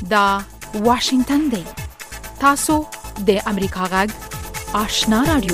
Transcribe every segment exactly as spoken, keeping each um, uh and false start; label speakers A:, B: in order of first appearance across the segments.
A: دا واشنگتن دی. تاسو د امریکا غږ آشنا رادیو.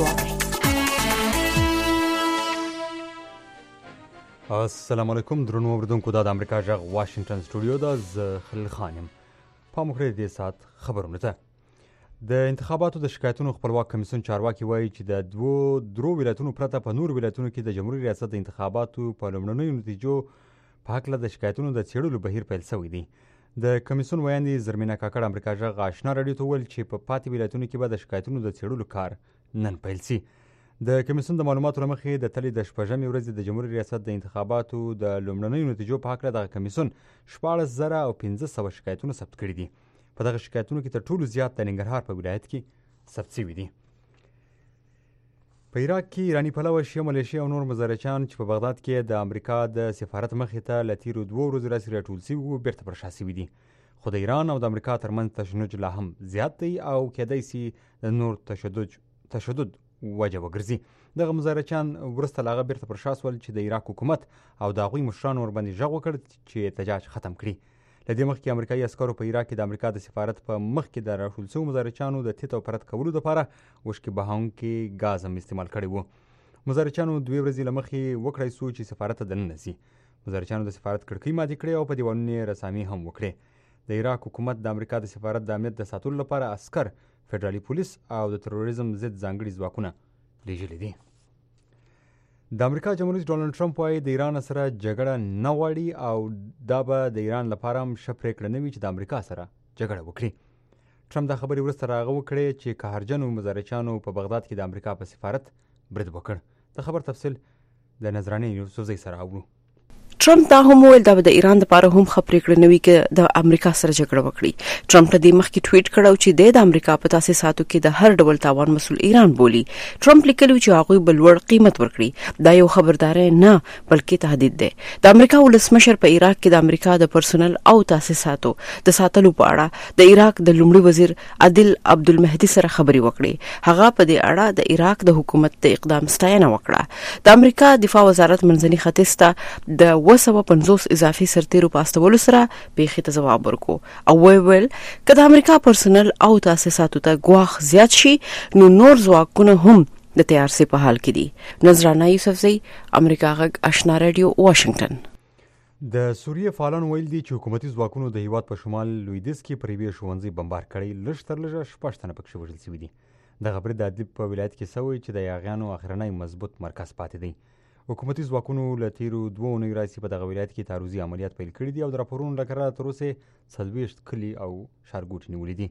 B: السلام علیکم درنو اوریدونکو، دا د امریکا غږ واشنگتن سټوډیو ده. زه خلیل خان یم. پام وکړئ د دې ساعت خبرونه ته. د انتخاباتو د شکایتونو خپلواک کمیسیون چارواکي وایي چې د دوو درو ولایتونو پرته په نورو ولایتونو کې د جمهوریت ریاست د انتخاباتو په لومړنیو نتیجو په هکله د شکایتونو د څېړلو بهیر پیل شوی دی. د کمیسیون ویاندې زرمینه کاکړ امریکا غږ آشنا راډیو ته وویل چې په پاتې ولایتونو کې به د شکایتونو د څېړلو کار نن پیل شي. د کمیسیون د معلوماتو له مخې د تلې د شپږمې ورځې د جمهوریت ریاست د انتخاباتو د لومړنیو نتیجو په هکله دغه کمیسیون شپاړس زره او پنځه سوه شکایتونه ثبت کړي دي. په دغه شکایتونو کې تر ټولو زیات د ننګرهار په ولایت کې ثبت شوي دي. په عراق کې ایراني پلوه شیعه ملیشیا او نور مزارچیان چې په بغداد کې د امریکا د سفارت مخې ته له تیرو دوو ورځو راهیسې راټول شوي وو بیرته پر شا شوي دي. خو د ایران او د امریکا ترمنځ تشنج لا هم زیات دی او کیدای شي د نور تشدد تشدد وجه وګرځي. دغه مزارچیان وروسته له هغه بیرته پر شا شول چې د عراق حکومت او د هغوی مشرانو ورباندې غږ وکړ چې احتجاج ختم کړي. له دې مخکې امریکایي عسکرو په عراق کې د امریکا د سفارت په مخ کې د راټول شوو مزارچیانو د تیت او پرت کولو دپاره وشکې بهونکي ګاز هم استعمال کړی و. مزارچیانو دوې ورځې له مخې وکړی سو چې سفارت ته دننه سي. مزارچیانو د سفارت کړکۍ ماتې کړې او په دیوالونو یې رسامي هم وکړې. د عراق حکومت د امریکا د سفارت د امنیت د ساتلو لپاره عسکر، فدرالي پولیس او د تروریزم ضد ځانګړي ځواکونه لیږلي دي. د امریکا جمهور رئیس ډونالډ ټرمپ وایي د ایران سره جګړه نه غواړي او دا به د ایران لپاره هم ښه پرېکړه نه وي چې د امریکا سره جګړه وکړي. ټرمپ دا خبرې وروسته راغه وکړې چې قهرجنو مزارچیانو په بغداد کې د امریکا په سفارت برید وکړ. د خبر تفصیل د نظرانې یوسفزۍ سره اورو.
C: ټرمپ دا هم ویل دا به د ایران لپاره هم ښه پرېکړه نه وي چې د امریکا سره جګړه وکړي. ټرمپ له دې مخکې ټویټ کړی چې د امریکا په تاسیساتو کې د هر ډول تاوان مسؤل ایران بولي. ټرمپ لیکلي چې هغوی به لوړ قیمت ورکړي. دا یو خبرداری نه بلکې تهدید دی. د امریکا ولسمشر په عراق کې د امریکا د پرسونل او تاسیساتو د ساتلو په اړه د عراق د لومړي وزیر عادل عبدالمهدي سره خبرې وکړې. هغه په دې اړه د عراق د حکومت د اقدام ستاینه وکړه. د امریکا دفاع وزارت منځني ختیځ ته د اوه سوه پنځوس اضافي سرتیرو په استولو سره پیښې ته ځواب ورکړو او ویل که د امریکا پرسونل او تاسیساتو ته ګواښ زیات شي نو نور ځواکونه هم د تیارسي په حال کې دي. نظرانه یوسفزۍ، امریکا غږ آشنا رادیو، واشنگټن.
B: د سوریې فعالانو ویل دي چې حکومتي ځواکونو د هیواد په شمال لویدیځ کې پر یوې ښوونځي بمبار کړی. لږ تر لږه شپږ تنه پکښې وژل شوي دي. دغه برید د ادلب په ولایت کې شوی چې د یاغیانو اخرنی مضبوط مرکز پاتې دی. حکومتي ځواکونو له تیرو دوو اونیو راهیسې په دغه ولایت کې تعرضي عملیات پیل کړي دي او د راپورونو له کره تر اوسه څلوېښت کلي او ښارګوټي نیولي دي.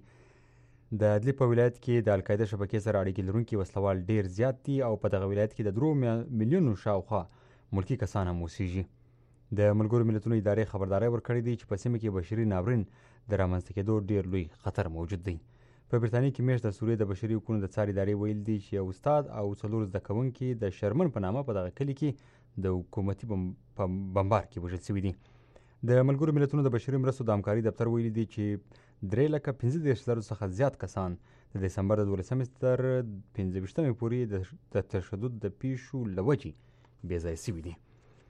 B: د ادلب په ولایت کې د القاعده شبکې سره اړیکې لرونکي وسلوال ډېر زیات دي او په دغه ولایت کې د درو میلیونو شاوخوا ملکي کسان هم اوسېږي. د ملګرو ملتونو ادارې خبرداری ورکړې دي چې په سیمه کې بشري ناورین د رامنځته کېدو ډېر لوی خطر موجود دی. په برتانیې کې میاشت د سوریې د بشري حقوقو د څار ادارې ویل دي چې یو استاد او څلور زده کوونکي د شرمن په نامه په دغه کلي کې د حکومتي په بمبار کې وژل شوي دي. د ملګرو ملتونو د بشري مرستو د همکاري دفتر ویلي دي چې درې لکه پنځه دېرش زرو څخه زیات کسان د دسمبر د دولسمې تر پنځه ویشتمې پورې د تشدد د پیښو له وجې بې ځایه شوي دي.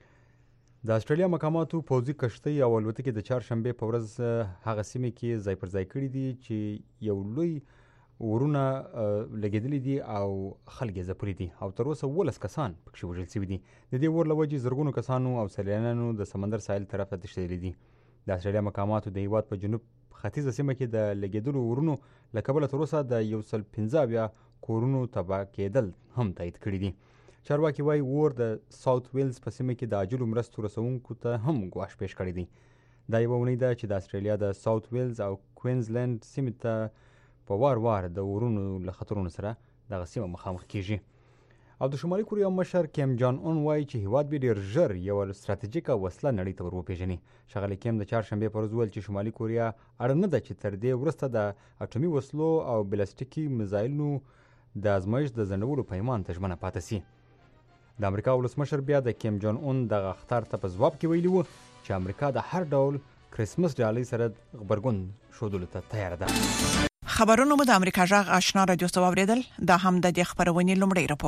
B: د استرالیا مقاماتو پوځي کښتۍ او الوتکې د چهارشنبې په ورځ هغه سیمې کې ځای پر ځای کړي دي چې یو لوی ورونه لګېدلي دي او خلک یې ځپلي دي او تر اوسه اوولس کسان پکښې وژل شوي دي. د دې اور له وجې زرګونو کسانو او سیلانیانو د سمندر ساحل طرف ته تښتېدلي دي. د استرالیا مقاماتو د هېواد په جنوب ختیځه سیمه کې د لګېدلو ورونو له کبله تر اوسه د یو سل پنځه اویا کورونو تباه کېدل هم تایید کړي دي. چارواکي وایي اور د ساوت ویلز په سیمه کې د عاجلو مرستو رسوونکو ته هم ګواښ پیش کړی دی. دا یوه اونۍ ده چې د استرالیا د ساوت ویلز او کوینزلینډ سیمې ته په وار وار د اورونو له خطرونو سره دغه سیمه مخامخ کیږي. او د شمالي کوریا مشر کیم جان اون وایي چې هیواد به ډېر ژر یوه ستراتیژیکه وسله نړۍ ته ور وپېژني. ښاغلی کیم د چهارشنبې په ورځ وویل چې شمالي کوریا اړه نه ده چې تر دې وروسته د اټومي وسلو او بلاستیکي میزایلونو د ازمایښت د ځنډولو پیمان ته ژمنه پاتې سي. د امریکا ولسمشر بیا د کیم جان اون دغه اخطار ته په ځواب کې ویلي وو چې امریکا د هر ډول کرسمس ډالۍ سره غبرګون ښودلو ته تیار ده.
D: خبرونه مو د امریکا غږ آشنا رادیو ته واوریدل. دا هم د دې خبرونې لومړی راپورټ.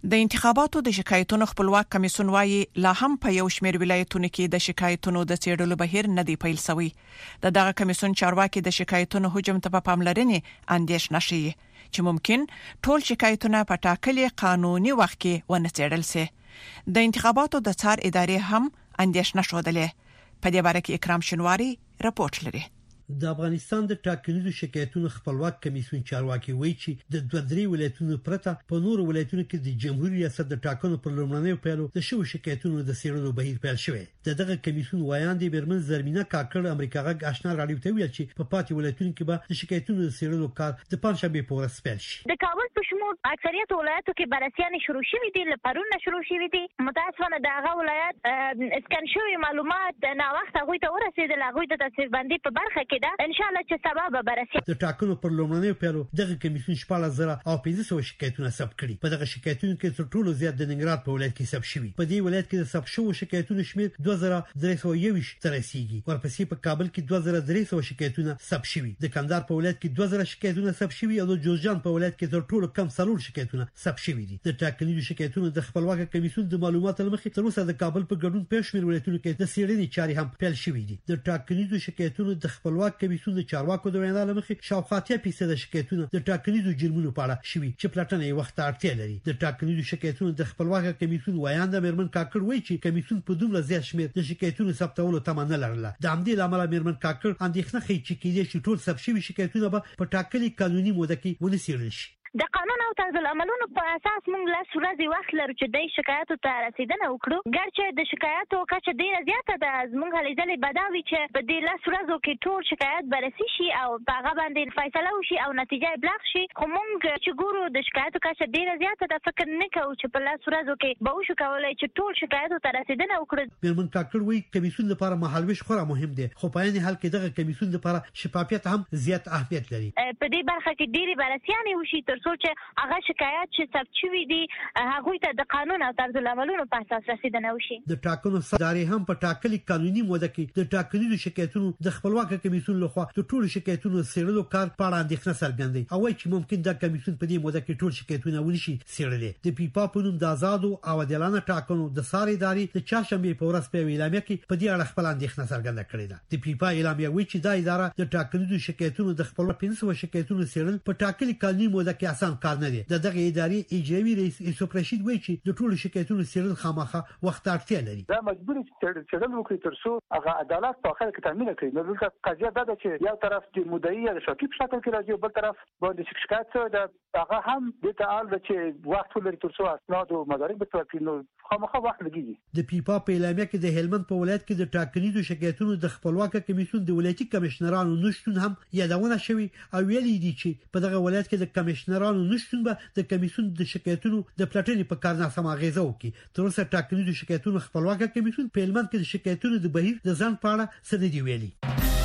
D: د انتخاباتو د شکایتونو خپلواک کمیسیون وايي لا هم په یو شمېر ولایتونو کې د شکایتونو د څېړلو بهیر نه دی پیل شوی. د دغه کمیسیون چارواکي د شکایتونو حجم ته په پاملرنې اندېښنه شي چې ممکن ټول شکایتونه په ټاکلي قانوني وخت کې ونه څېړل شي. د انتخاباتو د څار ادارې هم اندېښنه شودلې. په دې باره کې اکرام شنواری راپورټ لري.
E: د افغانستان د ټاکنیزو شکایتونو خپلواک کمیسیون چارواکي وایي چې د دوه درې ولایتونو پرته په نورو ولایتونو کې د جمهوریت ریاست د ټاکنو پر لومړنیو پیلو د شوو شکایتونو د څېړلو بهیر پیل شوی. دغه کمیسیون وایاندې برمن زرمینه کاکړ امریکا غږ آشنا راډیو ته ویل چې په پاتې ولایتونو کې به د شکایتونو د څېړلو کار د پنځشنبه په ورځ پیل شي.
F: د کابل په شمول اکثریت ولایتو کې بررسیان شروع شوي دي، لپاره شروع شوي دي. متاسفانه د هغه ولایت اسکان شوی معلومات نه وخت هغه ته ورسېدل، هغه ته تصفیه بندي په برخه کې ده. ان شاء الله چې سبب بررسي
E: د ټاکنو پر لومړنیو پیلو دغه کمیسیون شپږ زره او پنځه سوه شکایتونه ثبت کړي. په دغه شکایتونو کې تر ټولو زیات د ننګرهار په ولایت کې ثبت شوي. په دې ولایت کې د ثبت شوو شکایتونو شمېر دوه زره درې سوه یو ته رسیدي. ورپسې په کابل کې دوه زره درې سوه شکایتونه ثبت شوي. د کندهار په ولایت کې دوه زره شکایتونه ثبت شوي او د جوزجان په ولایت کې تر ټولو کم څلور شکایتونه ثبت شوي دي. د ټاکنیزو شکایتونو د خپلواک کمیسیون د معلوماتو لمخې تر اوسه د کابل په ګډون په شمېر ولایتونو کې د څېړنې چارې هم پیل شوې دي. د ټاکنیزو شکایتونو د خپلواک کمیسیون د چارواکو د وینا لمخې شاوخوا اتیا فیصد شکایتونه د ټاکنیزو جرمونو په اړه شوي چې پلټنه یې وخت اړتیا لري. د ټاکنیزو شکایتونو د خپلواک کمیسیون وایانده میرمن کاکړ وایي چې کمیسیون په دومره زیات شمېر د شکایتونو ثبتولو تمه نه لرله. د همدې لامل میرمن کاکړ اندېښنه ښیي چې کېدای شي ټول ثبت شوي شکایتونه به په ټاکلي قانوني موده کې ونه څېړل شي.
F: د قانون او طرز العملونو په اساس موږ لاس ورځې وخت لرو چې د شکایتو ته رسیدنه وکړو. ګرچې د شکایتو کچه ډیره زیاته ده، زموږ هلې ځلې بداوي چې په دې لاس ورځو کې ټول شکایت بررسي شي او په هغه باندې فیصله وشي او نتیجه ابلاغ شي. خو موږ چې ګورو د شکایتو کچه ډیره زیاته ده، فکر نه کوو چې په لاس ورځو کې به وشو کولای چې ټول شکایتو ته رسیدنه وکړو.
E: میرمن کاکړ وایي کمیسیون لپاره مهالویش خورا مهم دی، خو په عین حال کې دغه کمیسیون لپاره شفافیت هم زیات اهمیت لري.
F: په دې برخه کې ډیره بررسیانې وشي تر څو چې هغه شکایت چې ثبت شوی دي هغه ته د قانون او طرز العملونو په اساس رسیدنه وشي.
E: د ټاکنو ادارې هم په ټاکلي قانوني موده کې د ټاکنیزو شکایتونو د خپلواک کمیسیون لخوا د ټولو شکایتونو څېړلو کار په اړه اندېښنه څرګندوي او وایي چې ممکن د کمیسیون په دې موده کې ټول شکایتونه ونشي څېړلي. د پیپا په نوم د آزادو او عادلانه ټاکنو د ساري ادارې د چهارشنبه په ورځ په اعلامیه کې په دې اړه خپل اندېښنه څرګنده کړې ده. د پیپا اعلامیه وایي چې دا اداره د ټاکنیزو شکایتونو د خپلواک پنځه سوه شکایتونو څېړل په ټاکلي قانوني موده کې اسان کار نه دی. د دغه ادارې اجرایي رئیس یوسف رشید وایي چې د ټولو شکایتونو څېړل خامخا وخت اړتیا لري.
G: دا مجبور چې څېړل وکړي تر څو هغه عدالت په اخر کې تامین کړي. نو دلته قضیه دا ده چې یو طرف د مدعي یا شاکي په شکل کې راځي، بل طرف باندې شکایت ده هغه هم د تعال ده چې وخت ولري تر څو اسناد او مدارک به توکل نو خامخا وخت لګي.
E: د پیپا په اعلامیه کې د هلمند په ولایت کې د ټاکنیزو شکایتونو د خپلواک کمیسیون د ولایتي کمشنرانو نشټون هم یادونه شوی او ویلي دي چې په دغه ولایت کې د کمشنرانو نشټون به د کمیسیون د شکایتونو د پلټنې په کار ناسمه اغیزه وکړي. تر اوسه ټاکنیزو شکایتونو خپلواک کمیسیون په هلمند کې د شکایتونو د بهیر د ځان په اړه څه نه دی ویلي.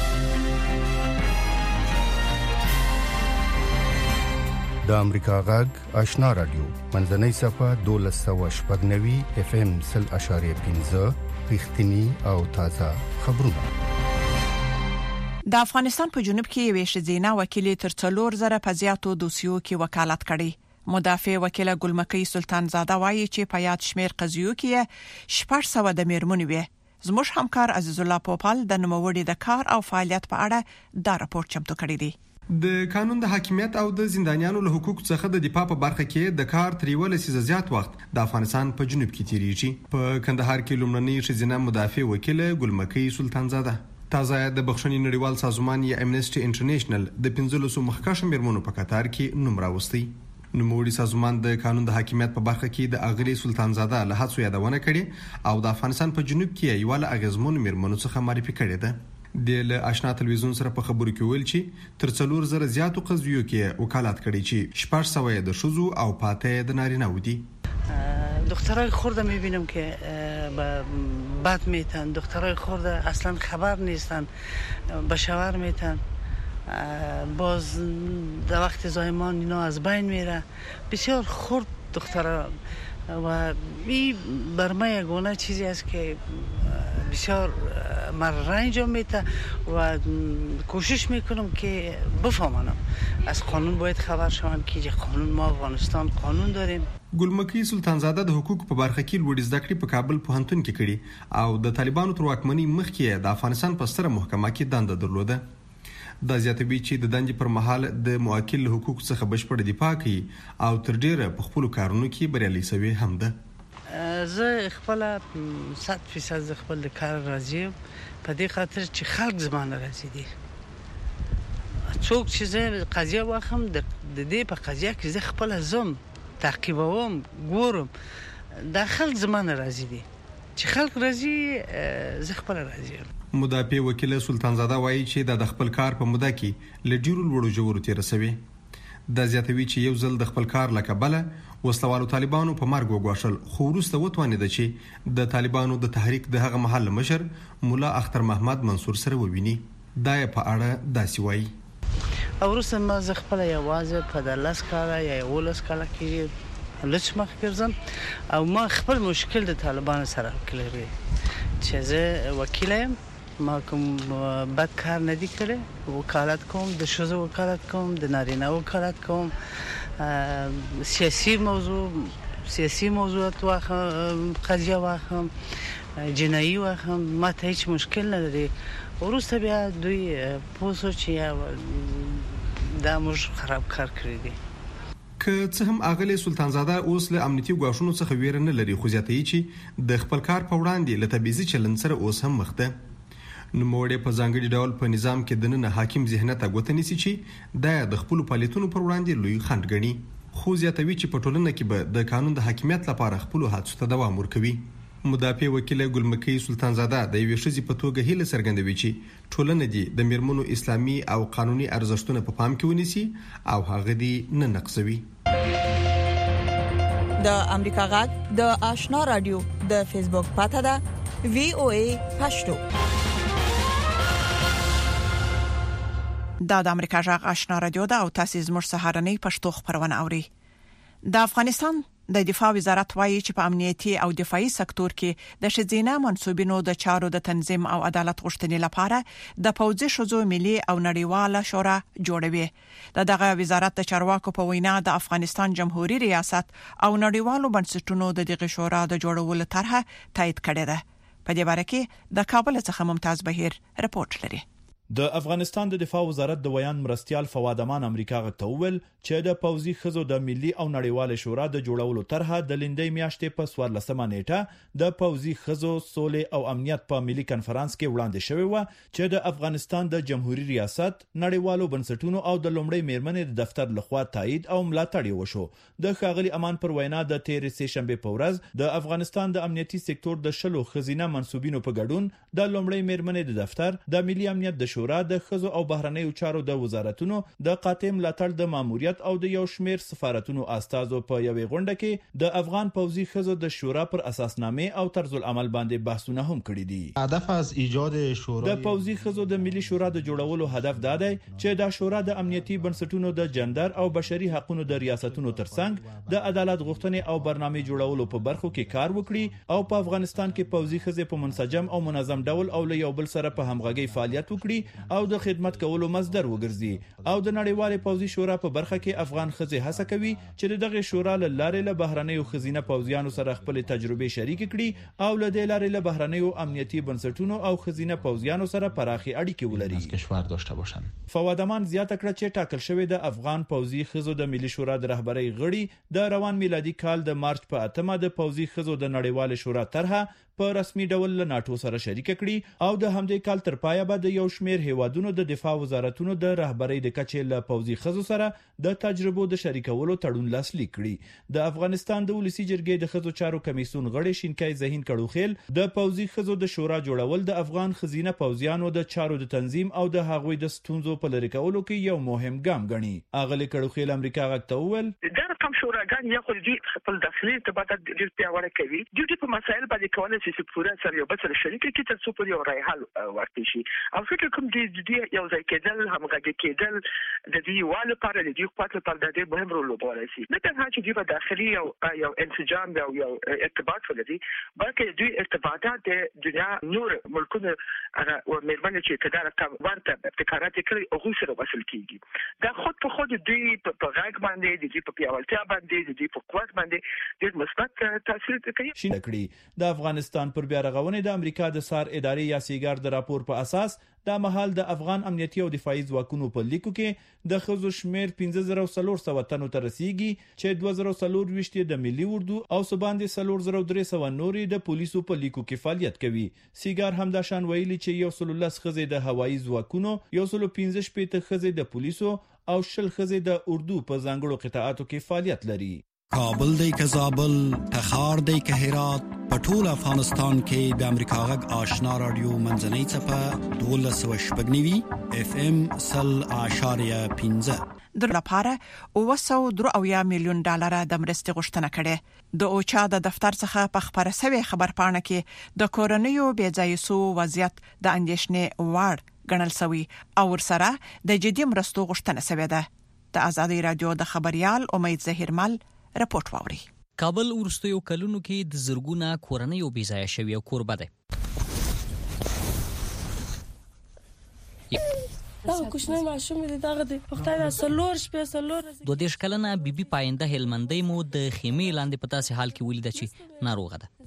H: د امریکا غږ آشنا رادیو منځنۍ صفه دولس سوه شپږ نوي اف ام سل اشاریه پنځه رښتینی او تازه خبرونه.
D: د افغانستان په جنوب کې یوې ښځینه وکیلې تر څلور زره په زیاتو دوسیو کې وکالت کړی. مدافع وکیله ګلمکۍ سلطان زاده وایي چې په یاد شمیر قضیو کې شپږ سوه د میرمنو وي. زموږ همکار عزیز الله پوپل د نوموړي د کار او فعالیت په اړه دا راپور چمتو کړی دی.
I: د قانون د حاکمیت او د زندانیانو له حقوقو څخه د دفاع په برخه کې د کار تریول سیزه زیات وخت د افغانستان په جنوب کې تیریږي. په کندهار کې لومړنۍ ښځینه مدافع وکیله ګلمکۍ سلطان زاده تازه د بخښنې نړیوال سازمان یا امنسټي انټرنیشنل د پنځلسو مخکښ میرمنو په قطار کې نوم راوستي. نوموړي سازمان د قانون د حاکمیت په برخه کې د اغلي سلطان زاده له هڅو یادونه کړې او د افغانستان په جنوب کې یو له اغیزمنو میرمنو څخه معرفي کړې ده. د آشنا تلویزیون سره په خبرو کې ویل چې تر څلور زره زیاتو قضیو کې وکالت کړي چې شپږ سوه د ښځو او پاته د نارینه ودي.
J: دخترای خورده میبینم که بد میتن، دخترای خورده اصلا خبر نیستن، به شوهر میتن، باز در وقت زایمان اینا از بین میره. بسیار خرد دخترها و این بر من یگانه چیزی است که بسیار مرة انجام میده و کوشش میکنم که بفهمم از قانون باید خبر شوم که قانون ما افغانستان قانون داریم.
I: ګلمکی سلطانزاده د حقوق په برخه کې لوړ زده کړې په کابل پوهنتون کې کړي او د طالبانو تر واکمنۍ مخکې د افغانستان په ستره محکمه کې دنده درلوده. د زیاتوي چې د دندې پر مهال د موکل حقوق څخه بشپړ دفاع کوي او تر ډیره په خپل کارونو کې بریالي شوی هم ده.
J: زه خپل صد فیصد خپل کار راضی یم په دې خاطر چې خلک زمانه راضی دي. څوک چې زه قضیه واخم د دې په قضیه کې زه خپل زم تعقیبوم ګورم د خلک زمانه راضی دي چې خلک راضی زه خپل راضی یم.
I: مدافع وکیل سلطانزاده وایي چې د خپل کار په موده کې لډیرو لوړو جوړو تیر شوی. د زیاتوي چې یو ځل د خپل کار لکبله وسلوالو طالبانو په مرګ وګواښل خو وروسته وتوانید چې د طالبانو د تحریک د هغه محل مشر مولا اختر محمد منصور سره وویني. دا په اړه داسې وایي.
J: او وروسته ما زه خپل یوازې په دلس کاله یا یولس کاله کې لږ مخ ګرځم او ما خپل مشکل د طالبانو سره کړی چې زه وکیل یم. ما کوم بد کار نه دی کړی. وکالت کوم د شوزه وکالت کوم د نارینه وکالت کوم سیاسی موضوع سیاسی موضوعات واخم قضیه واخم جنایی واخم ما ته هیڅ مشکل نه لري. وروسته بیا دوی پوسو چې دا موږ خراب کار کړی دی.
I: که څه هم اغلی سلطانزاده اوس له امنیتي ګواښونو څخه ویره نه لري خو زیاتوي چې د خپل کار په وړاندې له تبعیضي چلند سره اوس هم مخ ده. نوموړی په ځانګړي ډول په نظام کې د نن حاکم ذهنیت غوته نیسي چې د خپل فعالیتونو پر وړاندې لوی خنډ ګڼي. خو زیاتوي چې په ټولنه کې به د قانون د حاکمیت لپاره خپل هڅو ته دوام ورکوي. مدافع وکیل ګلمکی سلطانزاده د یوې ښځې په توګه هیله څرګندوي چې ټولنه دې د میرمنو اسلامي او قانوني ارزښتونه په پام کې ونیسي او هغه دې نه نقصوي.
K: د امریکا غږ د آشنا رادیو د فیسبوک پاته ده وی او ای پښتو.
D: دا د امریکا غږ آشنا رادیو ده او تاسو زموږ سهارنۍ پښتو خبرونه اوري. د افغانستان د دفاع وزارت وایي چې په امنیتي او دفاعي سکتور کې د شذینه منسوبینو د چارو د تنظیم او عدالت غوښتنې لپاره د پوځي شذو ملي او نړیواله شورا جوړوي. د دغه وزارت د چارواکو په وینا د افغانستان جمهوریت ریاست او نړیوالو بنسټونو د دغه شورا د جوړولو طرحه تایید کړې ده. په دې باره کې د کابل څخه ممتاز بهیر رپورټ لري.
L: د افغانستان د دفاع وزارت د ویان مرستيال فواد امان امریکا غته ویل چې د پوځي خزو د ملي او نړیوال شورا د جوړولو طرحه د لندې میاشتې په څوارلسمه نیټه د پوځي خزو سولې او امنیت په ملي کانفرنس کې وړاندې شوی و چې د افغانستان د جمهوریت ریاست نړیوالو بنسټونو او د لومړی میرمنې د دفتر لخوا تایید او ملاتړ وشو. د ښاغلي امان پر وینا د تیر سه شنبه په ورځ د افغانستان د امنیتي سکتور د شلو خزینه منسوبینو په ګډون د لومړی میرمنې د دفتر د ملي امنیت د شورا د خزو او بهرنیو چارو د وزارتونو د قاطع ملاتړ د ماموریت او د یو شمیر سفارتونو استازو په یوې غونډه کې د افغان پوځي خزو د شورا پر اساسنامه او طرز العمل باندې بحثونه هم کړي دي.
M: هدف از ایجاد شورا
L: د پوځي خزو د ملي شورا د جوړولو هدف دا دی چې د شورا د امنیتي بنسټونو د جندر او بشري حقوقو د ریاستونو ترڅنګ د عدالت غوښتنې او برنامه جوړولو په برخو کې کار وکړي او په افغانستان کې پوځي خزې په منسجم او منظم ډول او له یو بل سره په همغږي فعالیت وکړي او د خدمت کولو مصدر وګرځي او د نړیوال پوځي شورا په برخه کې افغان خزې هڅه کوي چې دغه شورا له لارې له بهرنیو خزینه پوځیانو سره خپل تجربه شریک کړي او له دې لارې له بهرنیو امنیتي بنسټونو او خزینه پوځیانو سره پراخي اړیکې ولري.
M: کشور داشته باشند.
L: فوادمان زیاته کړه چې ټاکل شوی د افغان پوځي خزو د ملي شورا د رهبرۍ غړي د روان میلادي کال د مارچ په اتمه د پوځي خزو د نړیوال شورا طرحه په رسمي ډول له ناتو سره شریک کړي او د همدې کال تر پایه به د یو شمیر هیوادونو د دفاع وزارتونو د رهبرۍ د کچې له پوځي خزو سره د تجربو د شریکولو تړون لاسلیک کړي. د افغانستان د ولسی جرګې د خزو چارو کمیسیون غړي شینکای زهین کړوخیل د پوځي خزو د شورا جوړول د افغان خزینه پوځیانو د چارو د تنظیم او د هغوی د ستونزو په لری کولو کې یو مهم ګام ګڼي. اغلی کړوخیل امریکا غږ ته وویل
N: دا کوم شورا شوراګان یا خو دې خپل داخلي ارتباطات ډېر پیاوړي کوي دوی په مسایل باندې کولای شي چې پوره سره یو بل سره شریک کړي تر څو په یو رای حل ورته شي او فکر کوم دې یو ځای کېدل همغږي کېدل د دې والو لپاره د دې خپل لپاره د ډېر مهم رول لوبولی شي نه تنها چې دوی په داخلي او یو انسجام او یو ارتباط ولري بلکې دوی ارتباطات د دنیا نور ملکونو هغه مېرمنې چې کډاره ورته ابتکارات کوي او سره وصل کیږي دا خود په خود دوی په غږ باندې د دې په پیاوړتیا باندې د دې په قوت باندې ډېر مثبت تاثیر کوي
L: شین کړي د افغانستان پر بیا رغونې د امریکا د سار ادارې یا سیګار د راپور په اساس د مهال د افغان امنیتي او دفاعي ځواکونو په لیکو کې د خزو شمیر پنځه زره څلور سوه تنو ته رسیدي چې دوه زره څلور ویشت د ملي اردو او سباندې څلور زره درې سوه نورې د پولیسو په لیکو کې فعالیت کوي سیګار هم دا شان ویلي چې یو سل لس خزې د هوایي ځواکونو یو سل پنځه شپېته خزې د پولیسو او شل خزې د اردو په ځانګړو قطاعاتو کې فعالیت لري
O: کابل دی که زابل تخار دی که هرات په ټول افغانستان کې د امریکا غږ آشنا رادیو منځنۍ څپه دولس سوه شپږ نوي اف ام سل اعشاریه پنځه
D: د لپاره اوه سوه درې اویا میلیون ډالر د مرستې غوښتنه کړې د اوچا د دفتر څخه په خبره سوي خبرپاڼه کې د کورنیو بېځایه سو وضعیت د اندېښنې وړ ګڼل شوی او ورسره د جدي مرستو غوښتنه شوې ده د آزادي رادیو د خبريال امید زهیرمل رپورټ واوري
P: کابل ورستیو کلونو کې د زرګونه کورنۍ او بېځایه شوی او کوربه ده
Q: دا کوښنه ماشوم دې دغه د وختانه سلور شپه سلور
P: دوه دیش کلنه بیبي پاینده هلمندۍ مو د خیمې لاندې په تاسې حال کې ولیده چې ناروغه ده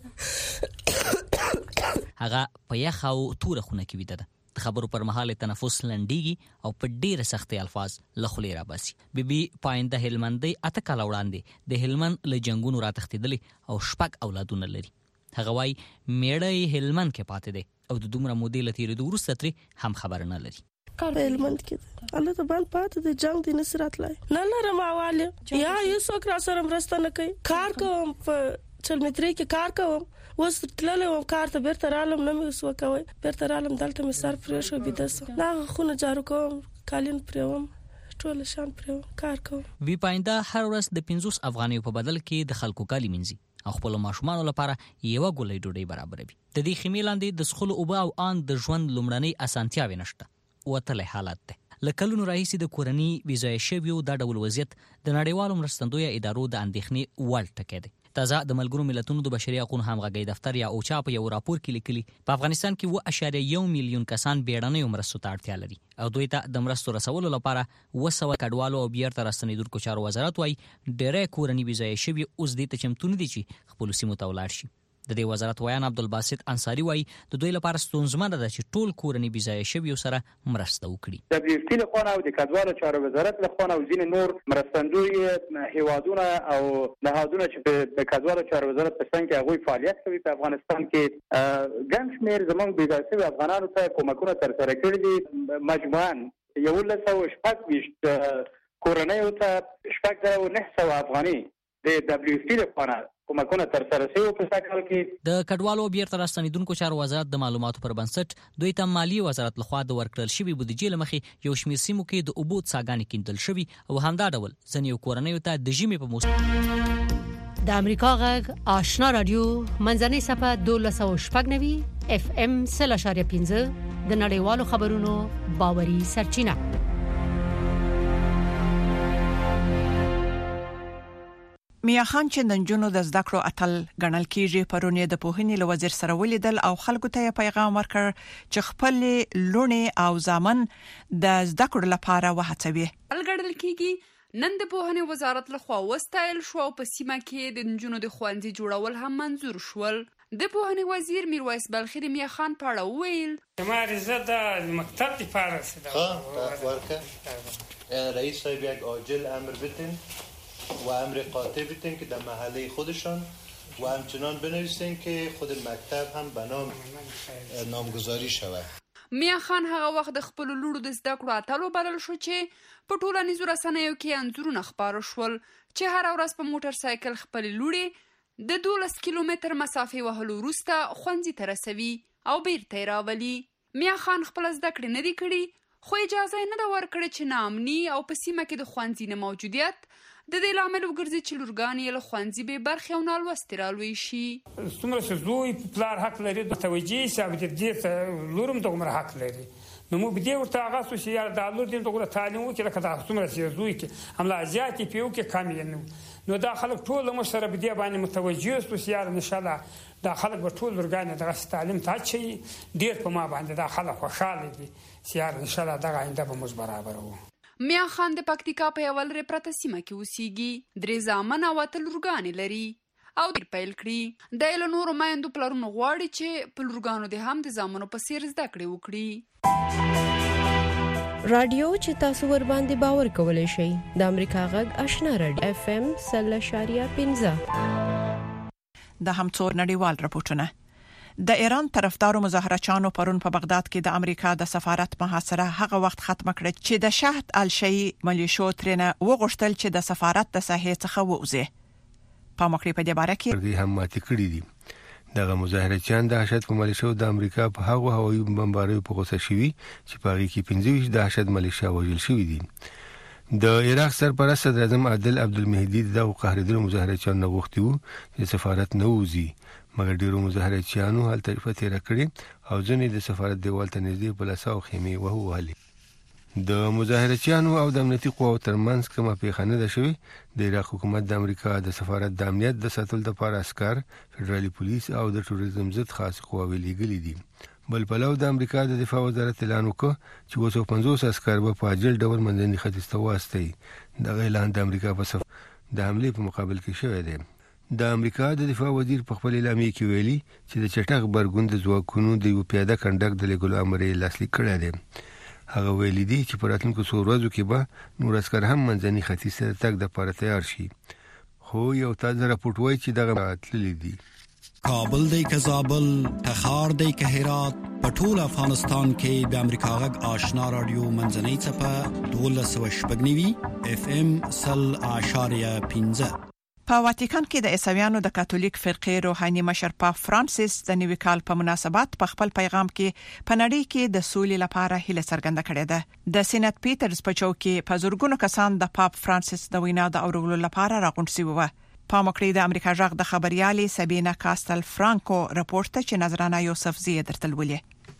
P: هغه په یخ او توره خونه کې ویده ده د خبرو پر مهال تنفس لنډیږي او په ډیره سختي الفاظ له خولې راباسي بیبي پاینده هلمندۍ اته کاله وړاندې د هلمند له جنگونو راتښتېدلې او شپږ اولادونه لري هغه وايي میړه هلمند کې پاتې دی او د دومره مودې له تېرېدو وروسته ترې هم خبر نه لري
Q: کار هلمند کې الله ته باندې پاتې د جنگ د نصرت لای نه لرم حواله یا یو څوک را سره مرسته نه کوي کار کوم په چلمتري کې کار کوم وس تلله و کار ته بیرته رالم نه مې وسو کوي بیرته رالم دلته مې سر پرې شو بيدسو دا خونه جارو کوم کالین پرېوم ټول شان پرېوم کار کوم
P: وی پاینده هر ورځ د پنځوس افغانیو په بدل کې د خلکو کالی منځي او خپل ماشومان لپاره یو ګولې ډوډۍ برابروي د دې خیمې لاندې د سخل او با او ان د ژوند لومړنۍ اسانتیاوي نشته وتلې حالت ده لکلونو راهیسې د کورنۍ ویزای شویو د ډول وضعیت د نړیوالو مرستندوی ادارو د اندېښنې وړ ټکی دی تازه د ملګرو ملتونو د بشري حقوقو همغږي دفتر یا اوچا په یو راپور کې لیکلي په افغانستان کې اوه اعشاریه یو میلیون کسان بیړنیو مرستو ته اړتیا لري او دوی ته د مرستو رسولو لپاره اوه سوه کډوالو او بیرته راستنېدونکو چارو وزارت وايي ډېری کورنۍ ویزای شوي اوس دې ته چمتو نه دي چې خپلو سیمو ته ولاړ شي د دې وزارت ویان عبدالباسط انصاری وايي د دوی لپاره ستونزمنه ده چې ټول کورنۍ ویزای شوي سره مرسته وکړي
R: د دبليو ټي لخوا او د کډوالو چارو وزارت لخوا او ځینې نور مرستندوی هیوادونه او نهادونه چې د کډوالو چارو وزارت په څنګه کې هغوی فعالیت کوي په افغانستان کې ګڼ شمېر زموږ ویزای شوي افغانانو ته کومکونه ترسره کړي دي مجموعاً یولس سوه شپږ ویشت کورنیو ته شپږ زره نه سوه افغاني د دبليو ټي لخوا کومکونه تر سره شوی په سکهال کې
P: د کډوالو بیرته راستنېدونکو چارو وزارت د معلوماتو پر بنسټ دوی ته مالی وزارت لخوا د ورکړل شوی بودیجې لمخې یو شمېر سیمو کې د اوبو څاګانې کیندل شوی او همدا ډول ځینې کورنیو ته د ژمي په موسم
S: د امریکا غږ آشنا رادیو منځنۍ صفه دولس سوه شپږ نوي اف ام سل اشاریه پنځه د نړیوالو خبرونو باوري سرچینه
D: میا خان چې د نجونو د زده کړو اتل ګڼل کیږي پرونی د پوهنې له وزیر سره ولیدل او خلکو ته پیغام ورکړ چې خپل لونې او ځامن د زده کړو لپاره وهڅوي
T: الګړل کیږي نن د پوهنې وزارت لخوا وستایل شو په سیمه کې د نجونو د خوندې جوړول هم منظور شول د پوهنې وزیر میرویس بلخی د میا خان په اړه ویل
U: ما رضا د مکتب لپاره سره
M: ورکه رئیس صاحب یک عاجل امر بتن و امر قاطع بتن که در محله خودشان و همچنان بنویسن که خود مکتب هم به نام نامگذاری شود
T: میا خان هغه وخت د خپل لورو د زده کړو اتلو بدل شو چې په ټولنیزو رسنیو کې انځورونه خپاره شول چې هر ورځ په موټر سایکل خپل لوري د دولس کیلومتر مسافه وهلو وروسته ښوونځي ته رسوي او بیرته راولي میا خان خپل زده کړې نه دي کړي خو اجازه نه ده ورکړې چې ناامني او په سیمه کې د ښوونځي نه موجودیت د دې لامل وګرځي چې لورګانې له خوانځي به برخې او نالوستې رالوي شي.
U: څومره چې زوی پلار حق لري د توجیه حساب دې ته لورم دومره حق لري. نو موږ دې ورته هغه څه چې یار د لور دې دغه تعلیم وکړي لکه دا څومره چې زوی کې عمله زیاتې پیو کې کم یې نو دا خلک ټول مشره به دې باندې متوجه سو چې یار ان شاء الله دا خلک به ټول لورګانې دغه تعلیم ته چي ډیر په ما باندې دا خلک خوشاله دي چې یار ان شاء الله دغه آینده به موږ برابر وو.
T: میا خان د پکتیکا په یو لری پرته سیمه کې اوسېږي. درې زامن او اتل لورګانې لري او ډیر پیل کړي. د نور مایندو پلرونو غواړي چې په لورګانو د هم د زامنو په څیر زده کړې وکړي.
A: رادیو چې تاسو ور باندې باور کولای شئ د امریکا غږ آشنا رادیو اف ام صلی شاریه پنځه.
D: د هم څور نړیوال راپورټونه. د ایران طرفدارو مظاهرچیانو پرون په بغداد کې د امریکا د سفارت محاصره هغه وخت ختم کړه چې د شهد الشیعي ملیشو ترنه وغوښتل چې د سفارت د ساحې څخه ووځي. په مخکې په دې باره کې
V: هم ماتې کړې دي. دغه مظاهرچیان د حشد په ملیشو د امریکا په هغه هوایي بمباریو په غوسه شوي چې په هغه کې پنځه ویشت د حشد ملیشیا وژل شوي دي. د عراق سرپرست صدر اعظم عادل عبدالمهدي دغه قهرېدلو مظاهرچیان غوښتي وو چې سفارت نه وځي، مګر ډیرو مظاهرچیانو هلته فتره کړې او ځنې د سفارت دیوال ته نږدې بلساو خیمه وهوالي. د مظاهرچیانو او د امنیتي قواو ترمنځ کومه پیښه ده شوې. د عراق حکومت د امریکا د سفارت د امنیت د ساتلو لپاره عسكر، فدرالي پولیس او د ټوریزم ضد خاص قواوې لېږلې دي. بل پلو د امریکا د دفاع وزارت اعلان وکړ چې دوه سوه پنځوس عسكر به په عاجل ډول منځني ختیځ ته واستوي. د اعلان د امریکا په سفر د حمله په مقابل کې شوی دی. د امریکا د دفاع وزیر په خپل اعلامیه کې ویلي چې د چټک برګون د ځواکونو د یو پیاده کنډک د لګولو امر یې لاسلیک کړی دی. هغه ویلي دی چې په راتلونکو څو ورځو کې به نور عسكر هم منځني ختیځ ته تګ د لپاره تیار شي. خو یو تازه راپورټ وایي چې دغه تللی دی.
O: کابل دی که زابل، تخار دی که هرات، په ټول افغانستان کې د امریکا غږ آشنا رادیو منځنۍ څپه دولس سوه شپږ نوي اف ام سل اشاریه پنځه.
D: په واتیکان کې د عیسویانو د کاتولیک فرقې روحاني مشر پاپ فرانسیس د نوي کال په مناسبت په خپل پیغام کې په نړۍ کې د سولې لپاره هیله څرګنده کړې ده. د سېنات پیټرز په چوک کې په زورګونو کسان د پاپ فرانسیس د وینا د اورولو لپاره راغونډ شوي وو. په مکړې د امریکا ژغ د خبريالي سابینا کاستل فرانکو راپورټ چې نظرانه یوسف زی درتلولې.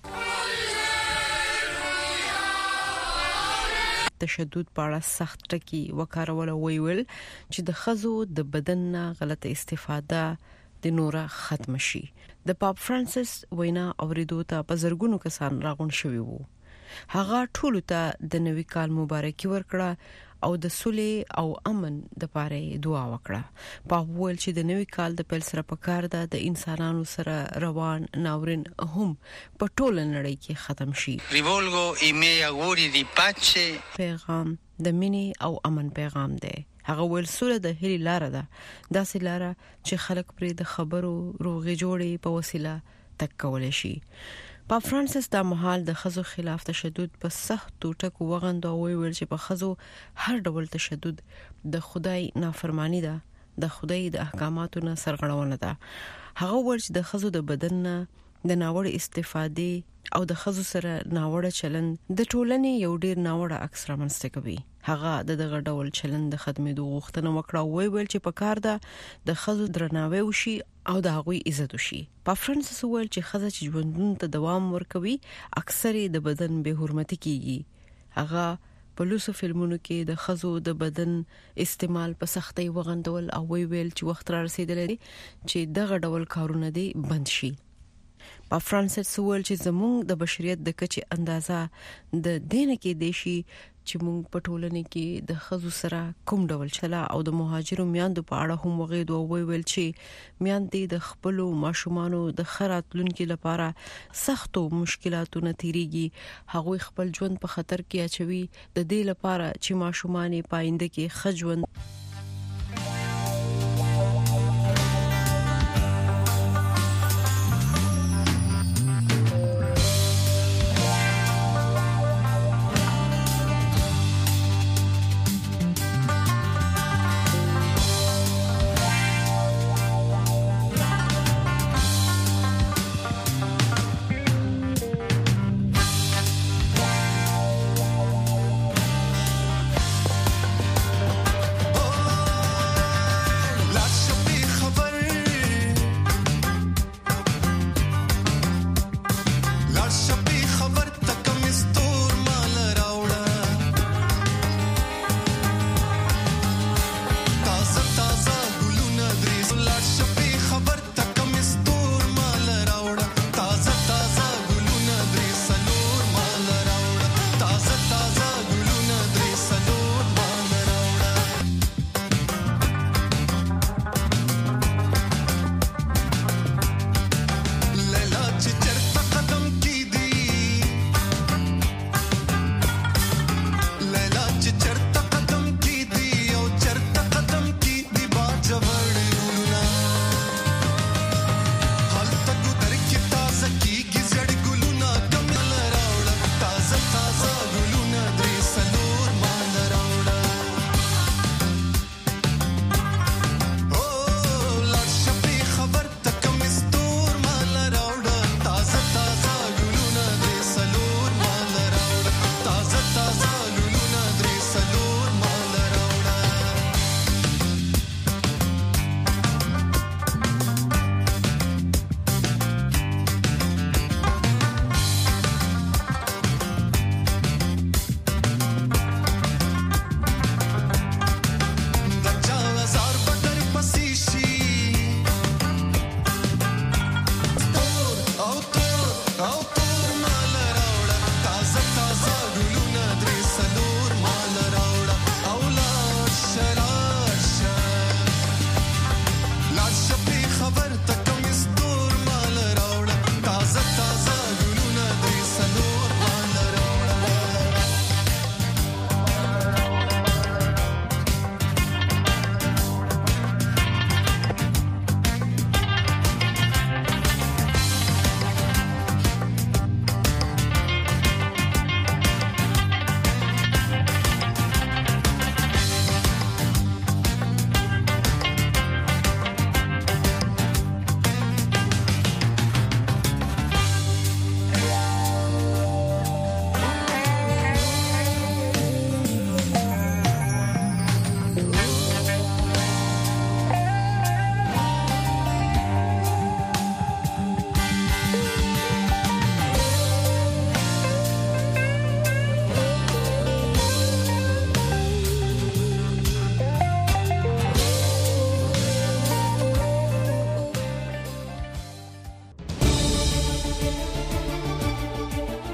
C: تشدد په اړه سخت ټکی وکارول ویول چې د خزو د بدن غلطه استفاده د نوره ختم شي. د پاپ فرانسیس وینا اوریدو ته په زرګونو کسان راغون شوي وو. هغه ټول ته د نوي کال مبارکي ورکړه او د سولې او امن د لپاره دعا وکړه. په ویل چې د نوي کال د پیل سره پکار ده د انسانانو سره روان ناورین هم په ټول نړۍ کې ختم شي.
W: Rivolgo i miei auguri di pace.
C: پیغام د مینې او امن پیغام دی. هغه ول سوله د هلي لار ده، داسې لار چې خلک پرې د خبرو روغې جوړې په وسیله تک کولای شي. پاپ فرانسیس د محال د خزو خلاف تشدد په سخت ټکو وغندو او ویل چې په خزو هر ډول تشدد د خدای نافرمانی ده، د خدای د احکاماتو نه سرغړونه ده. هغه ول چې د خزو د بدن نه د ناوړه استفادې او د خزو سره ناوړه چلند د ټولنې یو ډیر ناوړه عکس رامنځته کوي. هغه د دغه ډول چلند د خدمتو غوښتنه وکړه او ویل چې په کار ده د خزو درناوی وشي او د هغوی عزت وشي. په فرانسیس ویل چې خزه چې ژوندون ته دوام ورکوي اکثر د بدن به حرمتي کیږي. هغه په لوسو فلمونو کې د خزو د بدن استعمال په سختۍ وغندول او ویل چې وخت را رسیدلی چې دغه ډول کارونه دي بند شي. په فرانسیس ویل چې زموږ د بشریت د کچې اندازه د دینه کې دیشي چې موږ په ټولنه کې د خزو سره کوم ډول چلا او د مهاجرو میاندو په اړه هم وغیدو او ویل چې میاندې د خپل ماشومانو د خراتلونکو لپاره سختو مشکلاتو نتیریږي. هغوی خپل ژوند په خطر کې اچوي د دې لپاره چې ماشومان پاینده کې خجوند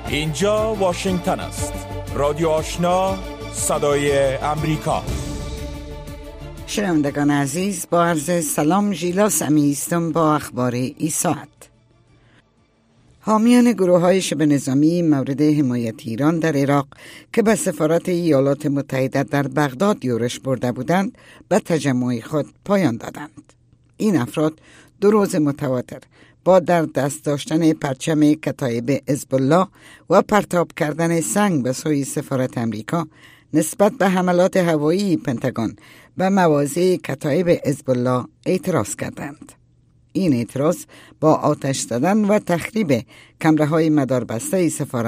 B: اینجا واشنگتن است. رادیو آشنا، صدای امریکا.
F: شنوندگان عزیز، با عرض سلام، ژیلا سمی هستم با اخبار این ساعت. حامیان گروه های شبه نظامی مورد حمایت ایران در عراق که به سفارت ایالات متحده در بغداد یورش برده بودند به تجمع خود پایان دادند. این افراد دو روز متواتر با در دست داشتن پرچم کتایب حزب الله و پرتاب کردن سنگ به سوی سفارت امریکا نسبت به حملات هوایی پنتاگون به مواضع کتایب حزب الله اعتراض کردند. این اعتراض با آتش زدن و تخریب کمره‌های مداربسته سفارت